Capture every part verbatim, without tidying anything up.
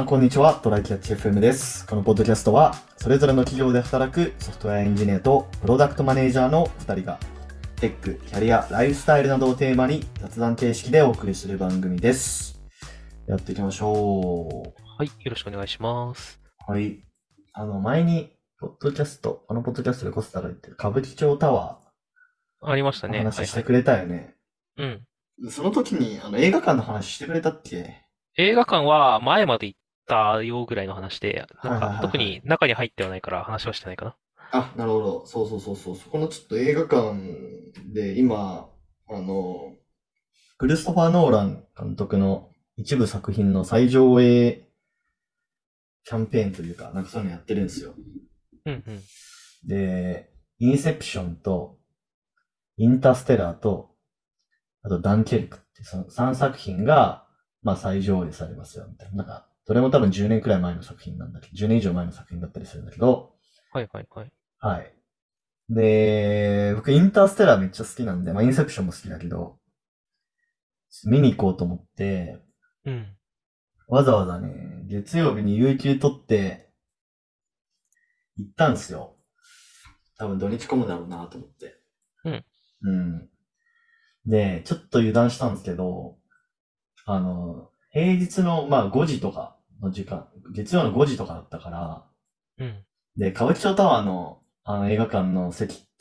さんこんにちは、トライキャッチ エフエム です。このポッドキャストは、それぞれの企業で働くソフトウェアエンジニアとプロダクトマネージャーのふたりが、テック、キャリア、ライフスタイルなどをテーマに雑談形式でお送りする番組です。やっていきましょはい、よろしくお願いします。 う。はい。あの、前に、ポッドキャスト、このポッドキャストでコスタが言ってる歌舞伎町タワありましたーのね。はいはい。 話してくれたよね。 うん。 その時にあの映画館の話してくれたっけ？ 映画館は前まで行ったよぐらいの話で、なんはいはいか特はいはい。 に中に入ってはないから話はしてないかな。 あ、なるほど。そうそうそうそう。そこのちょっと映画館で今、あの、クリストファー・ノーラン監督の一部作品の再上映キャンペーンというか、なんかそういうのやってるんですよ。 うんうん。 で、インセプションと、インターステラーと、あとダンケルクってそのさんさく品が、まあ再上映されますよ、みたいな。なんか、どれも多分じゅうねんくらい前の作品なんだけど、じゅうねん以上前の作品だったりするんだけど、 はいはいはい。 はい。で、僕インターステラーめっちゃ好きなんで、まあインセプションも好きだけど、見に行こうと思って、 うん。 わざわざね、月曜日に有給取って行ったんすよ。多分土日混むだろうなと思って。 うん。 うん。で、ちょっと油断したんですけど、あの、平日のまあごじとかの時間、月曜のごじとかだったから、 うん。 で、歌舞伎町タワーのあの映画館の席って、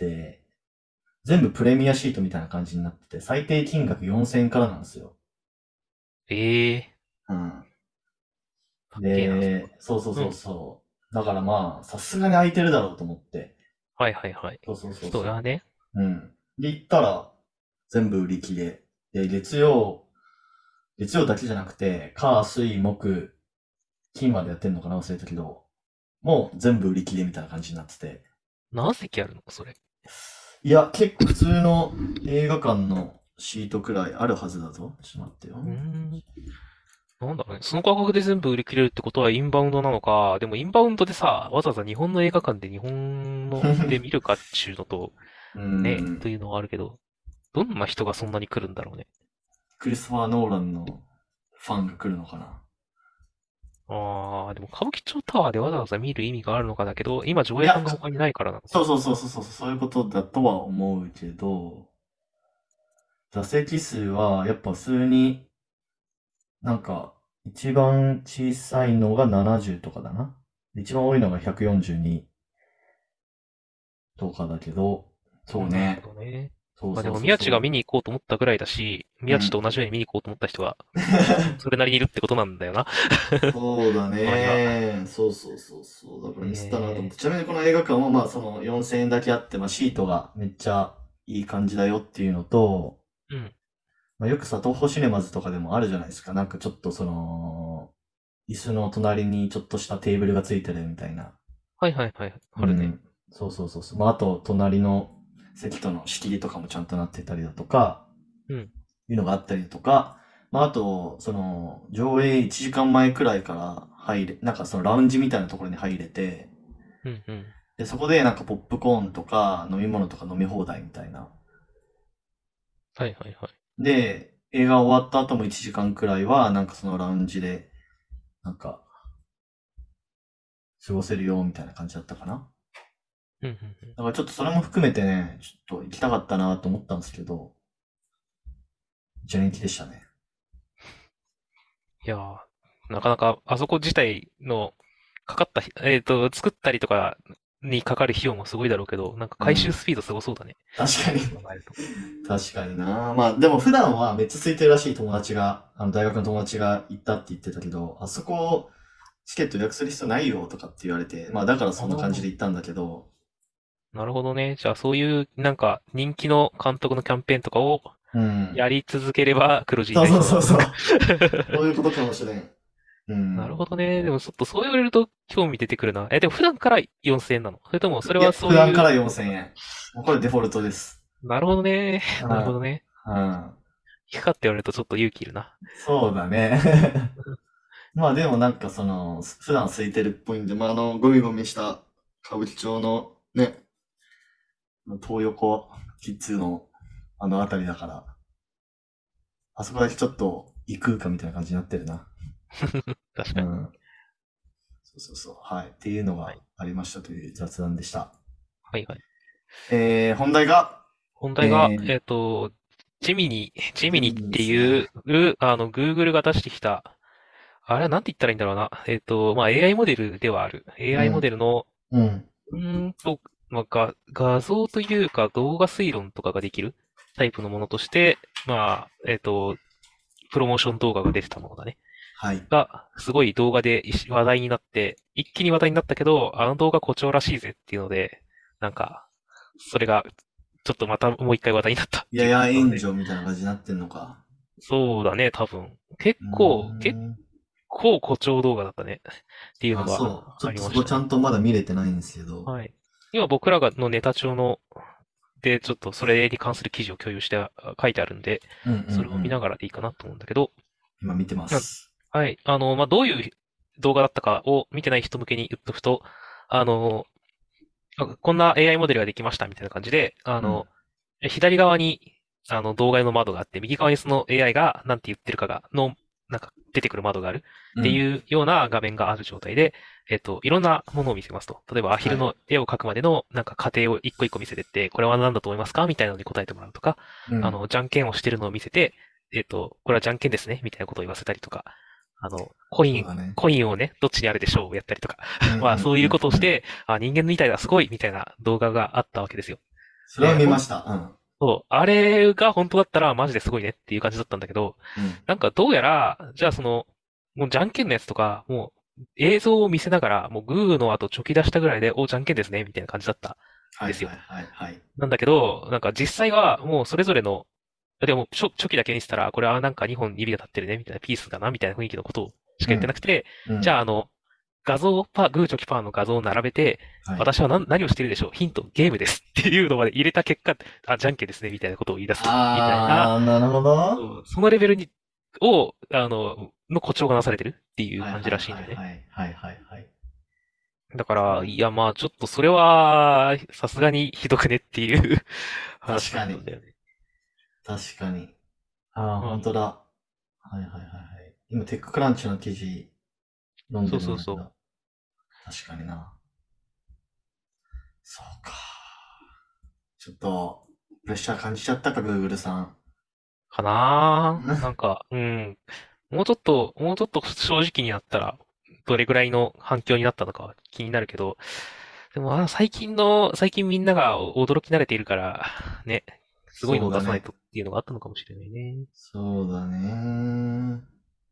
全部プレミアシートみたいな感じになってて、最低金額よんせんえんからなんですよ。 ええうん。 ー、かっけえな、それは。 で、そうそうそううん。 そう。だからまあ、さすがに空いてるだろうと思って。 はいはいはい。 そうそうそうそそうだね。 う。うん。で、行ったら、全部売り切れ。で、月曜、月曜だけじゃなくて、火、水、木、金までやってんのかな忘れたけど、もう全部売り切れみたいな感じになってて。 何席あるのそれ。 いや、結構普通の映画館のシートくらいあるはずだぞ。ちょっと待ってよ。 うーん。なんだろうね。その価格で全部売り切れるってことはインバウンドなのか。でもインバウンドでさ、わざわざ日本の映画館で日本ので見るかっちゅうのと、 うーね、とん。 いうのはあるけど、どんな人がそんなに来るんだろうね。 クリストファー・ノーランのファンが来るのかな。 ああ、でも歌舞伎町タワーでわざわざ見る意味があるのかだけど、今上いや、 映館が他にないからなのか。 そうそうそうそうそう、そういうことだとは思うけど、座席数はやっぱ普通になんか、一番小さいのがななじゅうとかだな。一番多いのがひゃくよんじゅうにとかだけど、そうなるほね。 どね。 そうそうまあでも宮地がそうそ見に行こうと思ったぐらいだし、 う。うん。 宮地と同じように見に行こうと思った人は、それなりにいるってことなんだよな。 そうだ周りは。 ね。そうそうそうそう。だからミスったなと思って。 えちなみにこの映画館はまあそのよんせんえんだけあって、まあシートがめっちゃいい感じだよっていうのと、 ー、うん。 まあよくさ、東宝シネマズとかでもあるじゃないですか。なんかちょっとその、椅子の隣にちょっとしたテーブルがついてるみたいな。 はいはいはい。あるね。 うん。そうそうそうそう。まあ、あと、隣の席との仕切りとかもちゃんとなってたりだとか、 うん。 いうのがあったりだとか、まあ、あと、その、上映いちじかんまえくらいから入れ、なんかそのラウンジみたいなところに入れて、 うんうん。 で、そこでなんかポップコーンとか飲み物とか飲み放題みたいな。 はいはいはい。 で、映画終わった後もいちじかんくらいは、なんかそのラウンジで、なんか、過ごせるよ、みたいな感じだったかな。 うんうんうん。 だからちょっとそれも含めてね、ちょっと行きたかったなと思ったんですけど、一年期でしたね。 いやー、なかなか、あそこ自体の、かかったひ、えっと、作ったりとかにかかる費用もすごいだろうけど、なんか回収うん。 スピードすごそうだね。 確かに。 考えると。 確かにな。まあ、でも普段はめっちゃ空いてるらしい友達が、あの大学の友達が行ったって言ってたけど、あそこ、チケット予約する必要ないよとかって言われて、まあだからあそんな感じであ、 行ったんだけど、 なるほどね。じゃあそういう、なんか、人気の監督のキャンペーンとかをうん。 やり続ければ黒字にそうなりそうだな。 そうそうそう。そういうことかもしれん。うなるん。 ほどね。でもちょっとそう言われると興味出てくるな。え、でも普段からよんせんえんなのそれともそれいや、 はそういう普段から4000 のか円。もうこれデフォルトです。 な。なるほどね。 うん。 なるほどね。 うん。 聞くかって言われるとちょっと勇気いるな。 そうだね。まあでもなんかその、普段空いてるっぽいんで、まああの、ゴミゴミした歌舞伎町のね、東横キッズのあの辺りだから、あそこだけちょっと異空間みたいな感じになってるな。 確かに。 うん。 そうそう。はい。っていうのがはい。 ありましたという雑談でした。 はいはい。 えー、本題が、 本題が、 えー、 えっと、ジミニ、ジミジニっミニですね。 ていう、あの、Google が出してきた、あれはなんて言ったらいいんだろうな。えっと、まあ、エーアイ モデルではある。エーアイ モうん。 デルの、 うん。 うーんと、まあ、が、画像というか動画推論とかができるタイプのものとして、まあ、えっと、プロモーション動画が出てたものだね。 はい。 が、すごい動画で一話題になって、一気に話題になったけど、あの動画誇張らしいぜっていうので、なんか、それが、ちょっとまたもう一回話題になったっていうややので、 炎上みたいな感じになってんのか。 そうだね、多分。結うー構、結ん。 構誇張動画だったね。っていうのあ、そう。 があちょっとそこりましたね。 ちゃんとまだ見れてないんですけど。 はい。今僕らがのネタ帳の、で、ちょっとそれに関する記事を共有してあ書いてあるんで、 うんうんうそれを見なん。 がらでいいかなと思うんだけど、 今見てまなんす。 はい。あの、まあ、どういう動画だったかを見てない人向けに言っとくと、あの、あこんな エーアイ モデルができましたみたいな感じで、あうん。 の、左側に、あの、動画の窓があって、右側にその エーアイ が何て言ってるかが、の、なんか出てくる窓があるってうん。 いうような画面がある状態で、えっと、いろんなものを見せますと。例えば、アヒはい。 ルの絵を描くまでの、なんか過程を一個一個見せてって、これは何だと思いますかみたいなのに答えてもらうとか、 うん。 あの、じゃんけんをしてるのを見せて、えっと、これはじゃんけんですねみたいなことを言わせたりとか、あの、コイン、 そうだね。 コインをね、どっちにあるでしょうをやったりとか、 うんうんまあそういううんうん。 ことをして、あ、人間みたいだ、すごいみたいな動画があったわけですよ。 それはで、ほん見ました。うん。 そう、あれが本当だったらマジですごいねっていう感じだったんだけど、 うん。 なんかどうやら、じゃあその、もうじゃんけんのやつとか、もう映像を見せながら、もうグーの後チョキ出したぐらいで、お、じゃんけんですね、みたいな感じだったんですよ。 はいはいはいはい。 なんだけど、なんか実際はもうそれぞれの、でもチョ、チョキだけにしたら、これはなんかにほん指が立ってるね、みたいなピースだな、みたいな雰囲気のことをしか言ってなうん。 くて、 うん。 じゃああの、画像パー、グーチョキパーの画像を並べて、 はい。 私は何、何をしているでしょうヒント、ゲームですっていうのまで入れた結果、あ、じゃんけんですね、みたいなことを言い出すと。みたいな、 あー、なるほど。 そうそのレベルに、を、あの、の誇張がなされてるっていう感じはいはいらしいんだよね。 はいはい。はいはいはい。 だから、いそう。 や、まあ、ちょっとそれは、さすがにひどくねっていう話だっ確かに。 たんだよね。 確かに。あー、 うん。 本当だ。はいはいはいはい。今、テッククランチの記事読んでそうそうそう。 るんだけど。確かにな。そうか。ちょっと、プレッシャー感じちゃったか、グーグルさん。 かなーなんか、うん。もうちょっと、もうちょっと正直になったら、どれぐらいの反響になったのかは気になるけど、でも、あ最近の、最近みんなが驚き慣れているから、ね、すごいのを出さないそうだね。 とっていうのがあったのかもしれないね。 そうだね。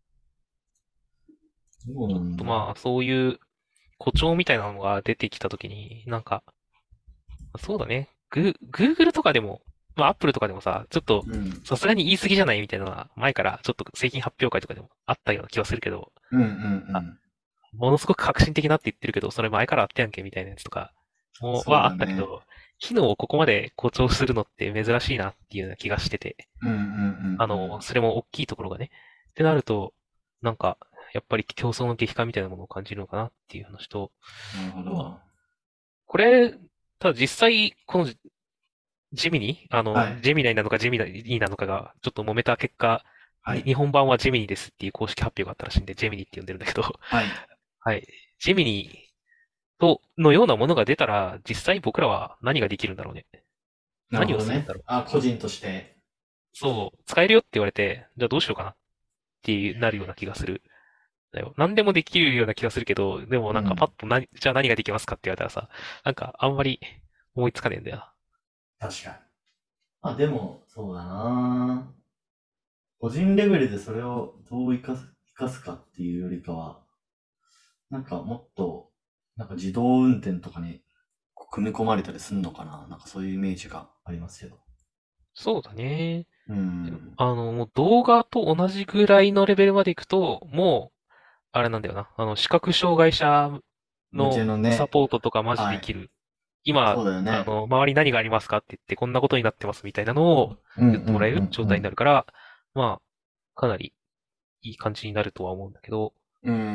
そうちょっなんだ。 とまあ、そういう誇張みたいなのが出てきたときに、なんか、そうだね。グ、Google とかでも、まあ Apple とかでもさ、ちょっと、 うん。 さすがに言い過ぎじゃないみたいなのは、前からちょっと製品発表会とかでもあったような気はするけど、 うんうんうあ、 ん。 ものすごく革新的なって言ってるけど、それ前からあったやんけみたいなやつとか、もそうはあだね。 ったけど、機能をここまで誇張するのって珍しいなっていうような気がしてて、 うんうんうんあの、 うん。 それも大きいところがね。ってなると、なんか、やっぱり競争の激化みたいなものを感じるのかなっていう話と、 なるほまあ、 ど。 これ、ただ実際、このジミニあの、 はい。 ジェミナイなのかジェミナイなのかが、ちょっと揉めた結果、に、 はい。 日本版はジェミニですっていう公式発表があったらしいんで、ジェミニって呼んでるんだけど、 はい。 はい。ジェミニと、のようなものが出たら、実際僕らは何ができるんだろうね。 なる何ほどね。 をするんだろう。 あ、個人として。 そう、使えるよって言われて、じゃあどうしようかなっていうなるような気がする。だよ。何でもできるような気がするけど、でもなんかパうん。 ッと何、じゃあ何ができますかって言われたらさ、なんかあんまり思いつかねえんだよな。 確かに。あ、でも、そうだな。個人レベルでそれをどう活かす、活かすかっていうよりかは、なんかもっと、なんか自動運転とかにこう組み込まれたりするのかな。なんかそういうイメージがありますけど。 そうだね。 うん。 あの、もう動画と同じぐらいのレベルまで行くと、もう、あれなんだよな。あの、視覚障害者向けのサのね。 ポートとかマジはい。 できる。今、 そうだよね。 あの、周り何がありますかって言って、こんなことになってますみたいなのをうんうん言ってもらえる状態になうんるから、まあ、かなりいい感じになるとは思うんだけど、 うん。うん。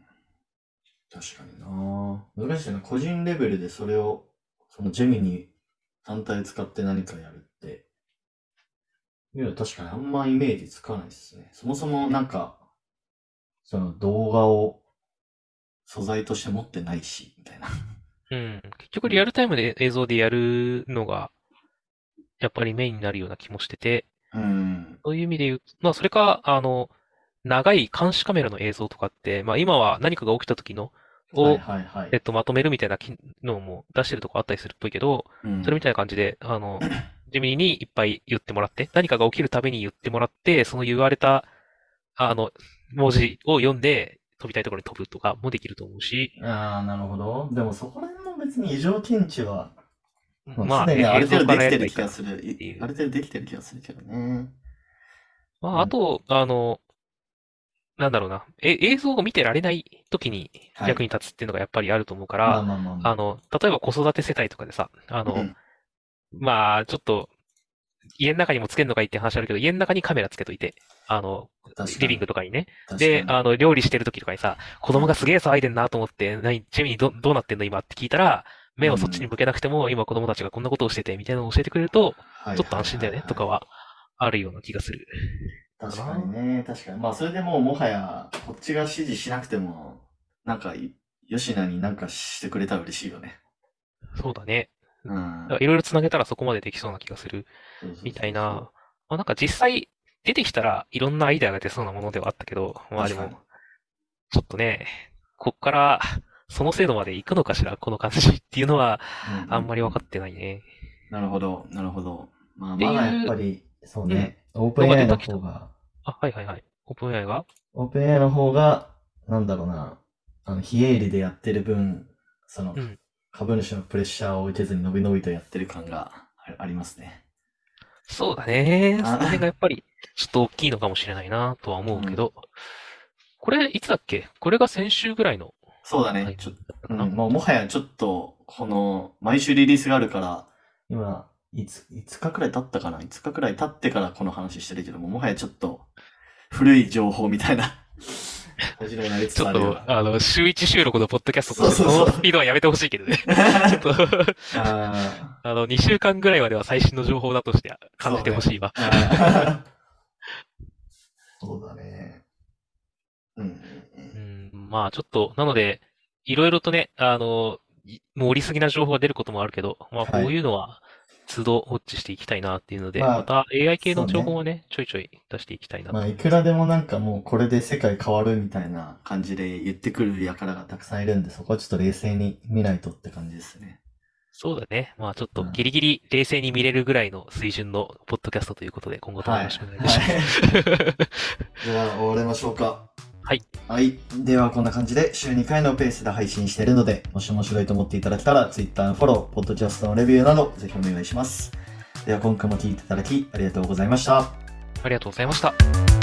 確かにな。難しいな。個人レベルでそれを、そのジェミに単体使って何かやるって、いや、確かにあんまイメージつかないですね。そもそもなんか、その動画を素材として持ってないし、みたいな。 うん。結局リアルタイムで映像でやるのが、やっぱりメインになるような気もしてて、 うん。 そういう意味で言う、まあそれか、あの、長い監視カメラの映像とかって、まあ今は何かが起きた時の、 はいを、 はいはい。 えっと、まとめるみたいな機能も出してるとこあったりするっぽいけど、 うん。 それみたいな感じで、あの、ジミーにいっぱい言ってもらって、何かが起きるたびに言ってもらって、その言われた、あの、文字を読んで、飛びたいところに飛ぶとかもできると思うし、 ああ、なるほど。でもそこら辺も別に異常検知は、まあ、すまあね、 でにある程度映像からやできてるればいいからっ気がする。 ていう。 いある程度できてる気がするけどね。 まあ、 うん。 あと、あの、なんだろうな。え、映像を見てられない時にはい。 役に立つっていうのがやっぱりあると思うかまあら、 まあまあまあの、例えば子育て世帯とかでさ、ああ。うの、 ん。 まあ、ちょっと、家の中にもつけるのかいいって話あるけど、家の中にカメラつけといて、あの、リビン確かに。 グとかにね。で、 確かに。 あの、料理してる時とかにさ、子供がすげえ騒いでんなと思って、何、ちなみにど、どうなってんの今って聞いたら、目をそっちにうん。 向けなくても、今子供たちがこんなことをしてて、みたいなのを教えてくれると、 はいちょっとはいはい安心だよね、とはい。 かは、あるような気がする。か確かにな。 ね。確かに。まあ、それでもうもはや、こっちが指示しなくても、なんかい、吉野になんかしてくれたら嬉しいよね。 そうだね。 うん。 いろいろ繋げたらそこまでできそうな気がする。 そうそうみたそうそいな。まあなんか実際出てきたらいろんなアイデアが出そうなものではあったけど、 う。確かに。 まあでも、ちょっとね、こっからその精度まで行くのかしら、この感じっていうのはうんうんあんまりうん。 分かってないね。 なるほど。なるほど。まあ、 ってまだやっいう、 ぱり、そううん、 ね。オープンのがエーアイ の出てきた。 方が、 あ、はいはいはい。オープン エーアイ がオープン エーアイ の方が、なんだろうな、あの、非営利でやってる分、その、 うん。 株主のプレッシャーを受けずに伸び伸びとやってる感があありますね。 そうだね。その辺がやあ、 っぱりちょっと大きいのかもしれないなとはうん。 思うけど、これいつだっけ？これが先週ぐらいのそうだね。ちょ、 タイミングだったかな？ うん。もうもはやちょっと、この、毎週リリースがあるから、今、いつ、いつかくらい経ったかな？ いつ 日くらい経ってからこの話してるけども、もはやちょっと、古い情報みたいな感じにもなりつちょっと、 つあるような。 あの、週一収録のポッドキャストとして、そそうそうそう。 のスピードはやめてほしいけどね。ちょっとああの、にしゅうかんぐらいまでは最新の情報だとしてー、 感じそうね。 てほしいわ。 あーそうだね。うんうんうん。 うん、まあ、ちょっと、なので、いろいろとね、あの、い盛りすぎな情報が出ることもあるけど、まあ、こうはい。 いうのは、都度ウォッチしていきたいなっていうので、 まあ、 また エーアイ 系のそうね。 情報はね、ちょいちょい出していきたいなまあ、 とい思いますね。 くらでもなんかもうこれで世界変わるみたいな感じで言ってくる輩がたくさんいるんで、そこはちょっと冷静に見ないとって感じですね。 そうだね。まあ、ちょっうん。 とギリギリ冷静に見れるぐらいの水準のポッドキャストということで、今後ともよはい。 ろしくお願いいたします。 はい。では、終わりましょうか。 はい。 はい。では、こんな感じで週にかいのペースで配信しているので、もし面白いと思っていただけたら、Twitter のフォロー、ポッドキャストのレビューなど、ぜひお願いします。では、今回も聞いていただき、ありがとうございました。 ありがとうございました。